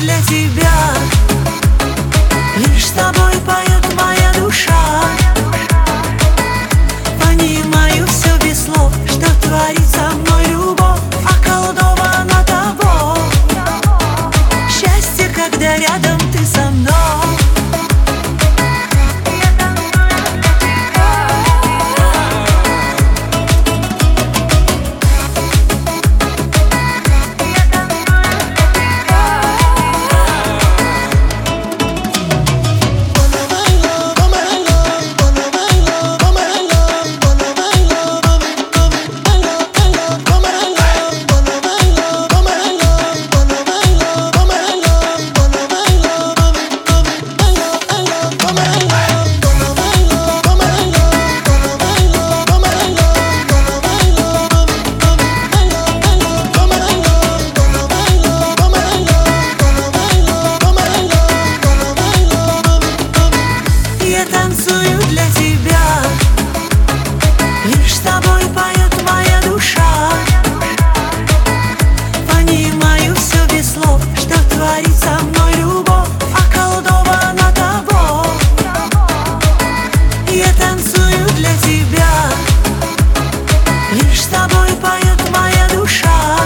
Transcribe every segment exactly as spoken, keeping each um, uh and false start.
для тебя. Лишь с тобой поет моя душа. Понимаю все без слов, что творит со мной любовь, околдована тобой. Счастье, когда рядом ты со мной. Танцую для тебя. Лишь с тобой поет моя душа. Понимаю все без слов, что творит со мной любовь, околдована тобой. Я танцую для тебя. Лишь с тобой поет моя душа.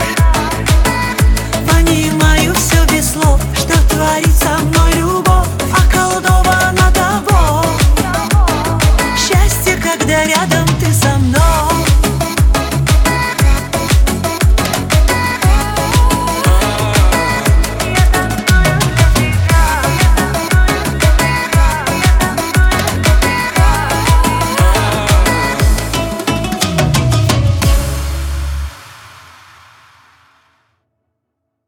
Понимаю все без слов, что творит со мной любовь, околдована тобой. Счастье, когда рядом ты со мной.